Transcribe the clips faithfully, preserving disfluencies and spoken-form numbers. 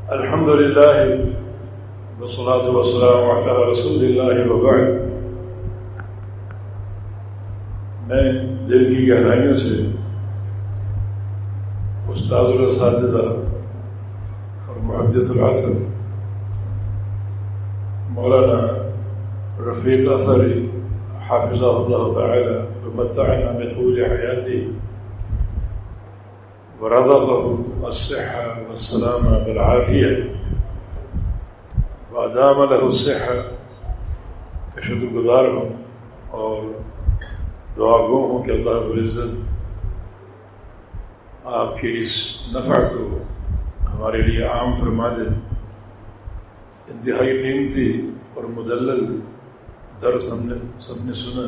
الحمد للہ والصلاة والسلام علی رسول اللہ وبعد. میں دل کی گہرائیوں سے استاد الاساتذہ اور محدث العصر مولانا رفیق اثری حافظہ اللہ تعالی ومتعنا بطول حیاتی ورزقه الصحة والسلامة والعافية وأدام له الصحة کا شکر گزار ہوں اور دعا گو ہوں کہ اللہ رب العزت آپ کے اس نفع کو ہمارے لیے عام فرما دے. انتہائی قیمتی اور مدلل درس ہم نے سب نے سنا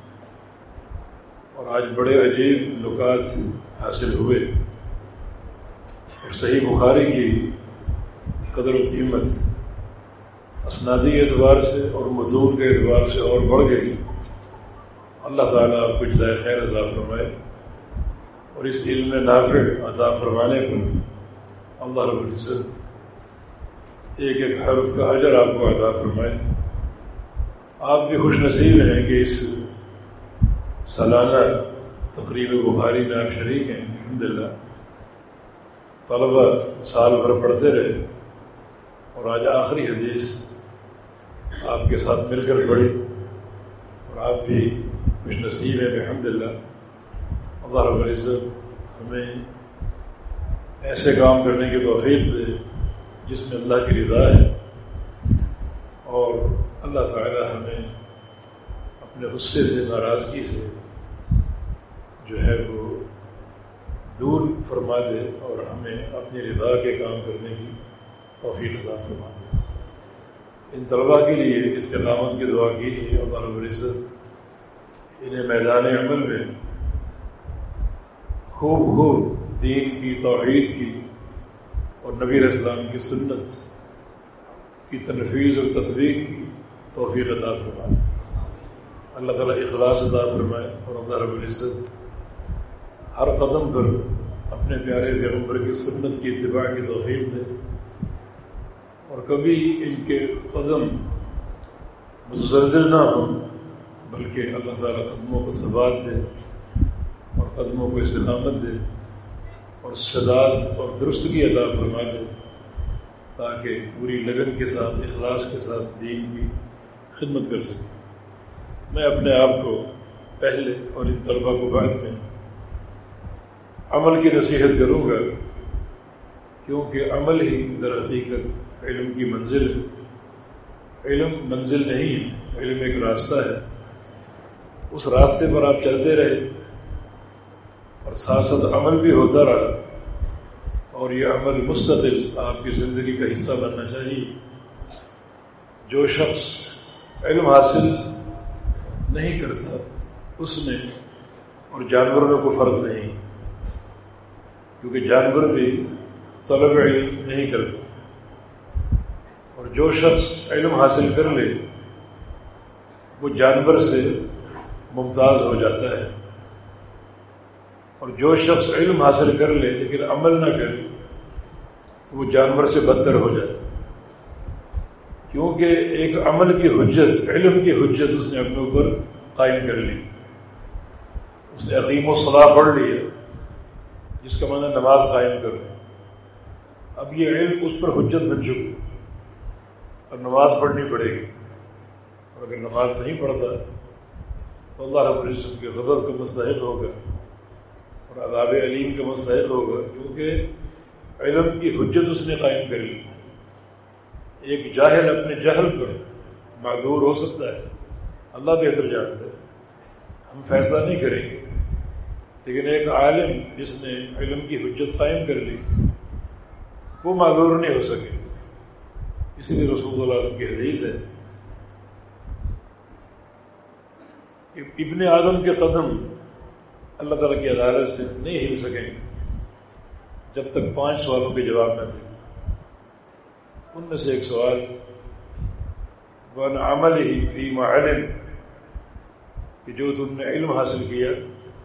اور آج بڑے عجیب نکات حاصل ہوئے اور صحیح بخاری کی قدر و قیمت اسنادی اعتبار سے اور متون کے اعتبار سے اور بڑھ گئی. اللہ تعالیٰ آپ کو جزائے خیر عطا فرمائے اور اس علم نافع عطا فرمانے پر اللہ رب العزت ایک ایک حرف کا اجر آپ کو عطا فرمائے. آپ بھی خوش نصیب ہیں کہ اس سالانہ تقریب بخاری میں آپ شریک ہیں. الحمدللہ طلبہ سال بھر پڑھتے رہے اور آج آخری حدیث آپ کے ساتھ مل کر پڑھی اور آپ بھی خوش نصیب ہیں. الحمدللہ اللہ رب العزت ہمیں ایسے کام کرنے کی توفیق دے جس میں اللہ کی رضا ہے اور اللہ تعالی ہمیں اپنے غصے سے ناراضگی سے جو ہے وہ دور فرما دے اور ہمیں اپنی رضا کے کام کرنے کی توفیق عطا فرما دے. ان طلباء کے لیے استقامت کی دعا کیجیے. اللہ رب العزت انہیں میدان عمل میں خوب خوب دین کی توحید کی اور نبی علیہ السلام کی سنت کی تنفیذ اور تطبیق کی توفیق عطا فرمائے. اللہ تعالیٰ اخلاص عطا فرمائے اور اللہ رب العزت ہر قدم پر اپنے پیارے پیغمبر کی سنت کی اتباع کی توفیق دے اور کبھی ان کے قدم متزلزل نہ ہوں بلکہ اللہ تعالیٰ قدموں کو ثبات دے اور قدموں کو استقامت دے اور سداد اور درستگی عطا فرما دے تاکہ پوری لگن کے ساتھ اخلاص کے ساتھ دین کی خدمت کر سکے. میں اپنے آپ کو پہلے اور ان طلباء کو بعد میں عمل کی نصیحت کروں گا کیونکہ عمل ہی در حقیقت علم کی منزل ہے. علم منزل نہیں ہے، علم ایک راستہ ہے. اس راستے پر آپ چلتے رہے اور ساتھ ساتھ عمل بھی ہوتا رہا اور یہ عمل مستقل آپ کی زندگی کا حصہ بننا چاہیے. جو شخص علم حاصل نہیں کرتا اس میں اور جانوروں میں کوئی فرق نہیں کیونکہ جانور بھی طلب علم نہیں کرتا اور جو شخص علم حاصل کر لے وہ جانور سے ممتاز ہو جاتا ہے اور جو شخص علم حاصل کر لے لیکن عمل نہ کرے تو وہ جانور سے بدتر ہو جاتا ہے کیونکہ ایک عمل کی حجت، علم کی حجت اس نے اپنے اوپر قائم کر لی. اس نے اقیم الصلاۃ پڑھ لیا جس کا معنی نماز قائم کرو. اب یہ علم اس پر حجت بن چکی اور نماز پڑھنی پڑے گی اور اگر نماز نہیں پڑھتا تو اللہ رب العزت کے غضب کا مستحق ہوگا اور عذاب علیم کا مستحق ہوگا کیونکہ علم کی حجت اس نے قائم کر لی. ایک جاہل اپنے جہل پر معذور ہو سکتا ہے، اللہ بہتر جانتا ہے، ہم فیصلہ نہیں کریں گے، لیکن ایک عالم جس نے علم کی حجت قائم کر لی وہ معذور نہیں ہو سکے. اسی لیے رسول اللہ علیہ وسلم کی حدیث ہے ابن آدم کے قدم اللہ تعالیٰ کی عدالت سے نہیں ہل سکیں جب تک پانچ سوالوں کے جواب نہ دیں. ان میں سے ایک سوال وَأَنْ عَمَلِهِ فِي مَا عَلِمَ کہ جو تم نے علم حاصل کیا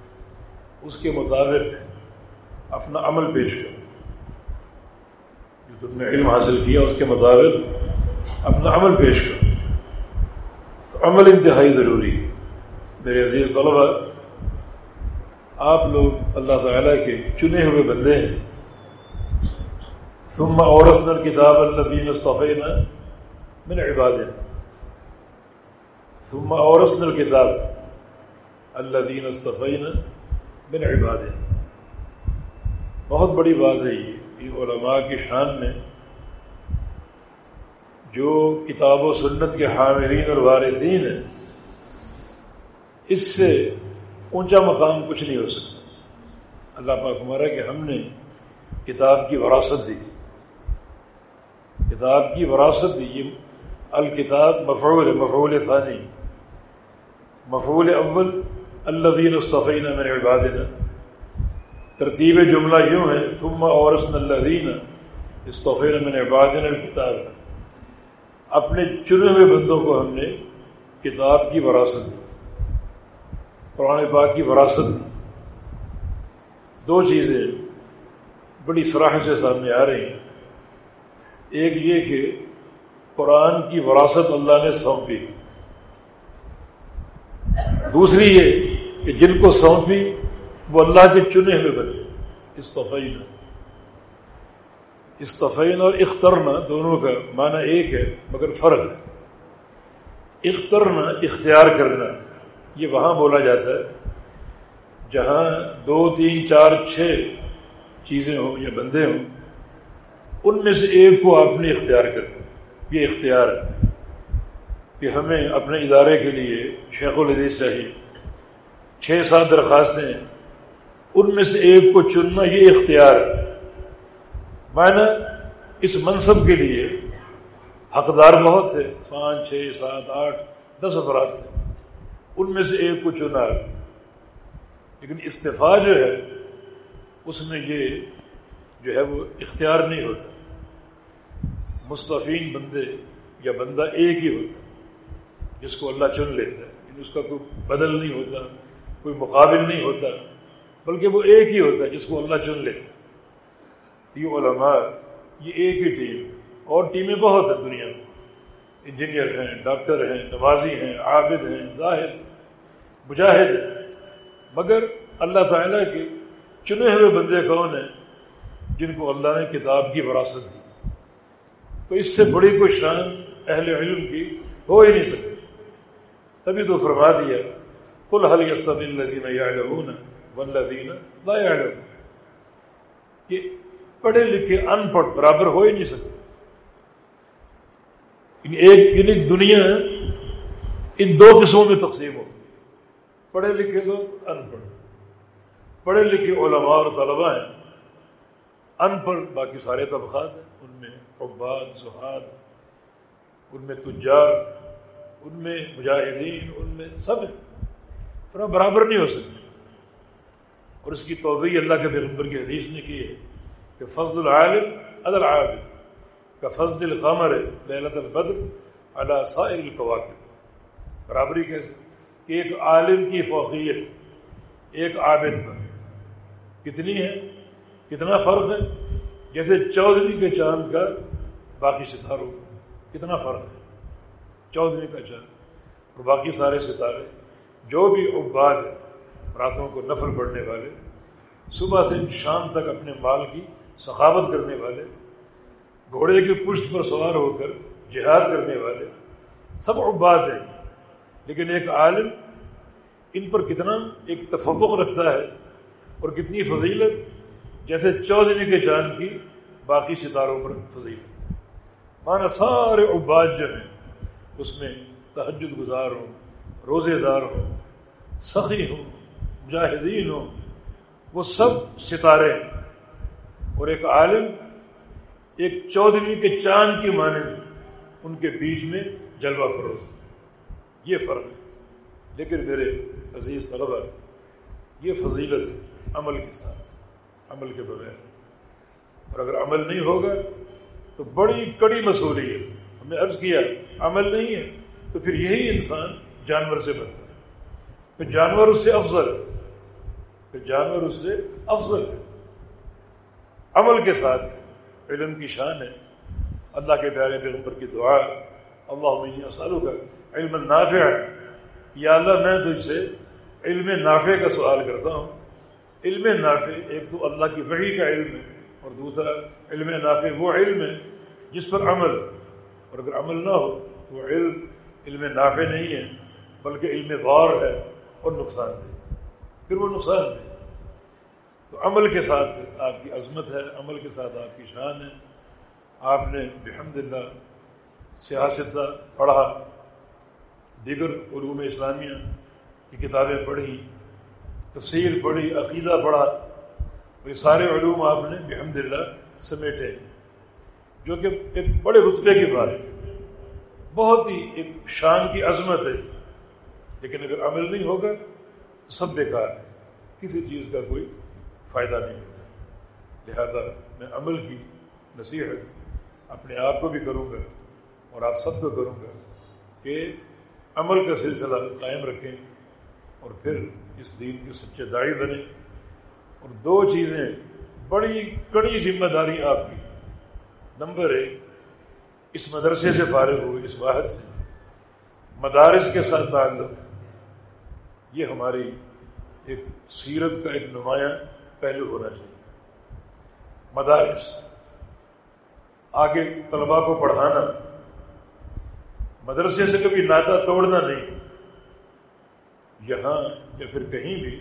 اس کے مطابق اپنا عمل پیش کرو. جو تم نے علم حاصل کیا اس کے مطابق اپنا عمل پیش کرو. تو عمل انتہائی ضروری ہے. میرے عزیز طلبہ، آپ لوگ اللہ تعالیٰ کے چنے ہوئے بندے ہیں. ثم اورثنا الکتاب الذین اصطفینا من عبادنا. ثم اورثنا الکتاب الذین اصطفینا من عبادنا. بہت بڑی بات ہے یہ. یہ علماء کی شان میں جو کتاب و سنت کے حاملین اور وارثین ہیں، اس سے اونچا مقام کچھ نہیں ہو سکتا. اللہ پاک ہمارا کہ ہم نے کتاب کی وراثت دی. کتاب کی وراثت دی. یہ الکتاب مفعول ہے، مفعول ثانی. مفعول اول الذین اصطفینا من عبادنا. ترتیب جملہ یوں ہے ثم اورثنا الذین اصطفینا من عبادنا الکتاب. اپنے چنے ہوئے بندوں کو ہم نے کتاب کی وراثت دی، قرآن پاک کی وراثت دی. دو چیزیں بڑی صراحت سے سامنے آ رہی ہیں. ایک یہ کہ قرآن کی وراثت اللہ نے سونپی. دوسری یہ کہ جن کو سونپی وہ اللہ کے چنے ہوئے بندے. اصطفینا اصطفینا اور اخترنا دونوں کا معنی ایک ہے مگر فرق ہے. اخترنا اختیار کرنا، یہ وہاں بولا جاتا ہے جہاں دو تین چار چھ چیزیں ہوں یا بندے ہوں، ان میں سے ایک کو آپ نے اختیار کرنا. یہ اختیار ہے کہ ہمیں اپنے ادارے کے لیے شیخ الحدیث چاہیے، چھ سات درخواستیں ہیں، ان میں سے ایک کو چننا یہ اختیار ہے. معنی اس منصب کے لیے حقدار بہت تھے، پانچ چھ سات آٹھ دس افراد تھے، ان میں سے ایک کو چنا. لیکن استفاء جو ہے اس میں یہ جو ہے وہ اختیار نہیں ہوتا. مستفین بندے یا بندہ ایک ہی ہوتا جس کو اللہ چن لیتا ہے. یعنی اس کا کوئی بدل نہیں ہوتا، کوئی مقابل نہیں ہوتا، بلکہ وہ ایک ہی ہوتا ہے جس کو اللہ چن لیتا ہے. یہ علماء یہ ایک ہی ٹیم، اور ٹیمیں بہت ہیں دنیا میں. انجینئر ہیں، ڈاکٹر ہیں، نمازی ہیں، عابد ہیں، زاہد مجاہد ہیں، مگر اللہ تعالیٰ کے چنے ہوئے بندے کون ہیں؟ جن کو اللہ نے کتاب کی وراثت دی. تو اس سے بڑی کوئی شان اہل علم کی ہو ہی نہیں سکتی. تبھی تو فرما دیا قل هل يستوي الذين يعلمون والذين لا يعلمون، کہ پڑھے لکھے ان پڑھ برابر ہو ہی نہیں سکتے. ایک یعنی دنیا ان دو قسموں میں تقسیم ہو، پڑھے لکھے لوگ، ان پڑھ. پڑھے لکھے علماء اور طلباء ہیں، ان پڑھ باقی سارے طبقات ہیں. ان میں عباد، زہاد، ان میں تجار، ان میں مجاہدین، ان میں سب ہیں. پر برابر نہیں ہو سکتے. اور اس کی توضیح اللہ کے پیغمبر کی حدیث نے کی ہے کہ فضل العالم علی العابد کفضل القمر لیلۃ البدر علی سائر الکواکب. برابری کیسے؟ کہ ایک عالم کی فوقیت ایک عابد پر کتنی ہے، کتنا فرق ہے؟ جیسے چودھویں کے چاند کا باقی ستاروں کتنا فرق ہے. چودھویں کا چاند اور باقی سارے ستارے. جو بھی عباد ہیں، راتوں کو نفل پڑھنے والے، صبح سے شام تک اپنے مال کی سخاوت کرنے والے، گھوڑے کی پشت پر سوار ہو کر جہاد کرنے والے، سب عباد ہیں. لیکن ایک عالم ان پر کتنا ایک تفوق رکھتا ہے اور کتنی فضیلت، جیسے چودھویں کے چاند کی باقی ستاروں پر فضیلت. مانا سارے عباد جو ہیں اس میں تہجد گزار ہوں، روزے دار ہوں، سخی ہوں، مجاہدین ہوں، وہ سب ستارے ہیں. اور ایک عالم ایک چودھویں کے چاند کی مانند ان کے بیچ میں جلوہ فروز. یہ فرق ہے. لیکن میرے عزیز طلبہ، یہ فضیلت عمل کے ساتھ، عمل کے بغیر. اور اگر عمل نہیں ہوگا تو بڑی کڑی مصولیت. ہم نے عرض کیا عمل نہیں ہے تو پھر یہی انسان جانور سے بنتا ہے، پھر جانور اس سے افضل ہے، پھر جانور اس سے افضل ہے. عمل کے ساتھ علم کی شان ہے. اللہ کے پیارے پیغمبر کی دعا اللہم انی اسألک علما نافعا، یا اللہ میں تجھ سے علم نافع کا سوال کرتا ہوں. علم نافع ایک تو اللہ کی وحی کا علم ہے، اور دوسرا علم نافع وہ علم ہے جس پر عمل، اور اگر عمل نہ ہو تو وہ علم علم نافع نہیں ہے بلکہ علم ضار ہے اور نقصان دہ، پھر وہ نقصان دہ. تو عمل کے ساتھ آپ کی عظمت ہے، عمل کے ساتھ آپ کی شان ہے. آپ نے بحمداللہ سیاست پڑھا، دیگر علوم اسلامیہ کی کتابیں پڑھی، تفسیر پڑھی، عقیدہ پڑھا، یہ سارے علوم آپ نے بحمداللہ سمیٹے، جو کہ ایک بڑے رتبے کی بات ہے، بہت ہی ایک شان کی عظمت ہے. لیکن اگر عمل نہیں ہوگا تو سب بیکار ہے، کسی چیز کا کوئی فائدہ نہیں ہوتا. لہذا میں عمل کی نصیحت اپنے آپ کو بھی کروں گا اور آپ سب کو کروں گا کہ عمل کا سلسلہ قائم رکھیں اور پھر اس دین کے سچے داعی بنیں. اور دو چیزیں بڑی کڑی ذمہ داری آپ کی. نمبر ایک، اس مدرسے سے فارغ ہوئے، اس واحد سے مدارس کے ساتھ تعلق، یہ ہماری ایک سیرت کا ایک نمایاں پہلو ہونا چاہیے. مدارس، آگے طلباء کو پڑھانا، مدرسے سے کبھی ناطہ توڑنا نہیں. یہاں یا پھر کہیں بھی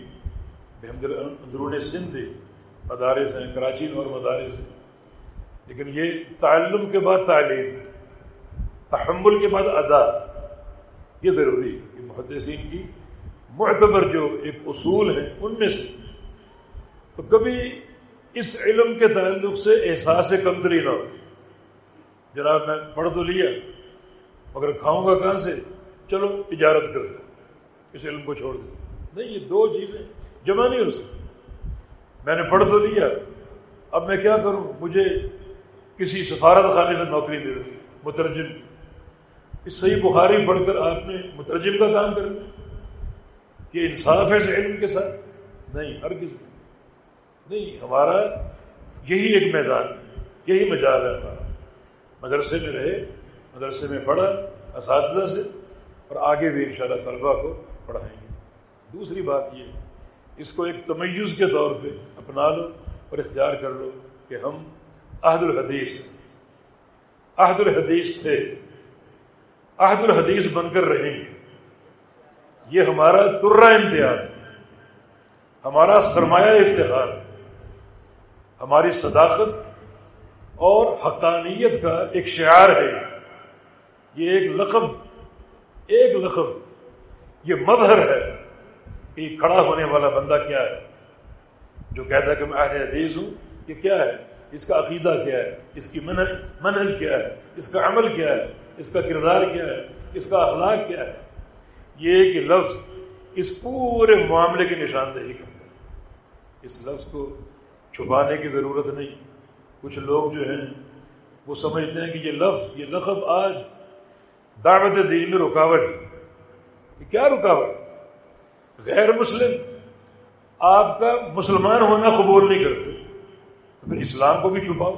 اندرون سندھ مدارس ہیں، کراچی میں اور مدارس ہیں، لیکن یہ تعلم کے بعد تعلیم، تحمل کے بعد ادا، یہ ضروری ہے. یہ محدثین کی معتبر جو ایک اصول ہیں ان میں سے. تو کبھی اس علم کے تعلق سے احساس کمتری نہ ہو. جناب میں پڑھ تو لیا مگر کھاؤں گا کہاں سے، چلو تجارت کر دو، اس علم کو چھوڑ دو. نہیں، یہ دو چیزیں جمع نہیں ہو سکتی. میں نے پڑھ تو لیا، اب میں کیا کروں، مجھے کسی سفارت خانے سے نوکری مل رہی، مترجم. اس صحیح بخاری پڑھ کر آپ نے مترجم کا کام کرنا، یہ انصاف ہے اس علم کے ساتھ؟ نہیں، ہرگز نہیں. ہمارا یہی ایک میدان، یہی مجال ہے ہمارا. مدرسے میں رہے، مدرسے میں پڑھا اساتذہ سے، اور آگے بھی انشاءاللہ طلباء کو پڑھائیں گے. دوسری بات یہ، اس کو ایک تمیز کے طور پہ اپنا لو اور اختیار کر لو کہ ہم اہل الحدیث ہیں، اہل الحدیث تھے، اہل الحدیث بن کر رہیں گے. یہ ہمارا ترہ امتیاز، ہمارا سرمایہ افتخار، ہماری صداقت اور حقانیت کا ایک شعار ہے. یہ ایک لقب، ایک لقب، یہ مظہر ہے کہ یہ کھڑا ہونے والا بندہ کیا ہے، جو کہتا ہے کہ میں اہل حدیث ہوں. یہ کیا ہے، اس کا عقیدہ کیا ہے، اس کی منہج منہج کیا ہے، اس کا عمل کیا ہے، اس کا کردار کیا ہے، اس کا اخلاق کیا ہے. یہ ایک لفظ اس پورے معاملے کی نشاندہی کرتا ہے. اس لفظ کو چھپانے کی ضرورت نہیں. کچھ لوگ جو ہیں وہ سمجھتے ہیں کہ یہ لفظ، یہ لقب آج دعوت دین میں رکاوٹ. یہ کیا رکاوٹ؟ غیر مسلم آپ کا مسلمان ہونا قبول نہیں کرتے تو پھر اسلام کو بھی چھپاؤ.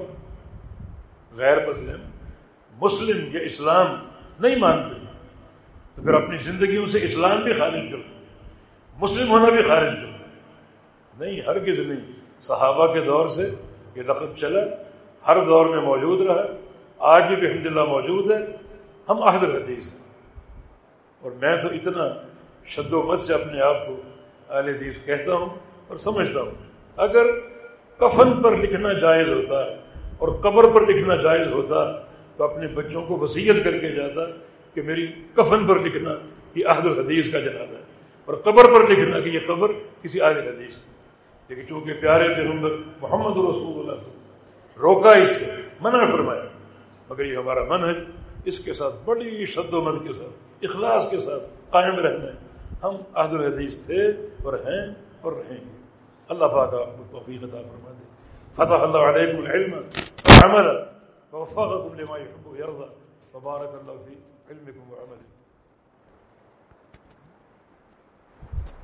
غیر مسلم مسلم یا اسلام نہیں مانتے تو پھر اپنی زندگیوں سے اسلام بھی خارج کر دو، مسلم ہونا بھی خارج کر دو. نہیں، ہرگز نہیں. صحابہ کے دور سے یہ لقب چلا، ہر دور میں موجود رہا، آج بھی الحمدللہ موجود ہے. ہم اہل الحدیث ہیں. اور میں تو اتنا شد و مت سے اپنے آپ کو اہل حدیث کہتا ہوں اور سمجھتا ہوں. اگر کفن پر لکھنا جائز ہوتا اور قبر پر لکھنا جائز ہوتا تو اپنے بچوں کو وصیت کر کے جاتا کہ میری کفن پر لکھنا یہ اہل الحدیث کا جنازہ ہے، اور قبر پر لکھنا کہ یہ قبر کسی اہل حدیث کی. لیکن چونکہ پیارے پیغمبر محمد رسول اللہ صلی اللہ علیہ وسلم روکا، اس سے منع فرمایا، مگر یہ ہمارا منہج، اس کے ساتھ بڑی شد و مت کے ساتھ اخلاص کے ساتھ قائم رہنا ہے. ہم اہل الحدیث تھے اور ہیں اور رہیں گے. اللہ پاک آپ کو توفیق عطا فرما دے. فتح اللہ علیکم العلم والعمل ووفقکم لما يحب ويرضى وبارک اللہ فی علمکم وعملکم.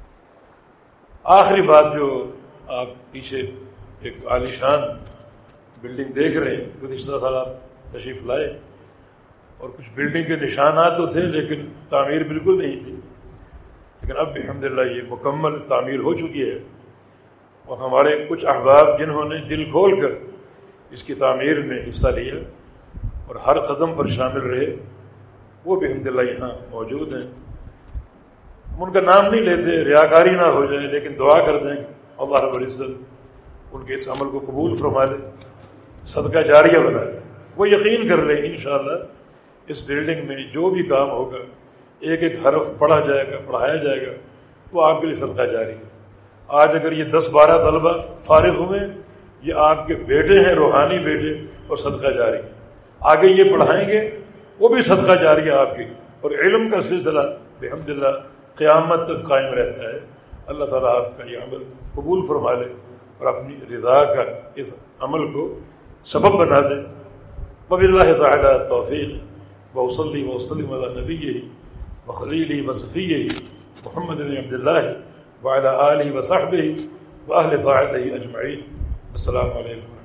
آخری بات جو آپ پیچھے ایک عالیشان بلڈنگ دیکھ رہے ہیں، گزشتہ سال آپ تشریف لائے، اور کچھ بلڈنگ کے نشانات تو تھے لیکن تعمیر بالکل نہیں تھی، لیکن اب الحمدللہ یہ مکمل تعمیر ہو چکی ہے، اور ہمارے کچھ احباب جنہوں نے دل کھول کر اس کی تعمیر میں حصہ لیا اور ہر قدم پر شامل رہے، وہ بھی الحمدللہ یہاں موجود ہیں۔ ہم ان کا نام نہیں لیتے، ریاکاری نہ ہو جائے، لیکن دعا کر دیں اللہ رب العزت ان کے اس عمل کو قبول فرما لے، صدقہ جاریہ بنا دے۔ وہ یقین کر لیں انشاءاللہ اس بلڈنگ میں جو بھی کام ہوگا، ایک ایک حرف پڑھا جائے گا، پڑھایا جائے گا، وہ آپ کے لیے صدقہ جاری ہے۔ آج اگر یہ دس بارہ طلبہ فارغ ہوئے، یہ آپ کے بیٹے ہیں، روحانی بیٹے، اور صدقہ جاری ہے۔ آگے یہ پڑھائیں گے، وہ بھی صدقہ جاری ہے آپ کے، اور علم کا سلسلہ بحمدللہ قیامت تک قائم رہتا ہے۔ اللہ تعالیٰ آپ کا یہ عمل قبول فرما لے اور اپنی رضا کا اس عمل کو سبب بنا دے۔ وباللہ تعالی التوفیق، وصلی وسلم علی نبیہ وخلیلہ وصفیہ محمد بن عبد اللہ وعلی آلہ وصحبہ واہل طاعتہ اجمعین۔ السلام علیکم۔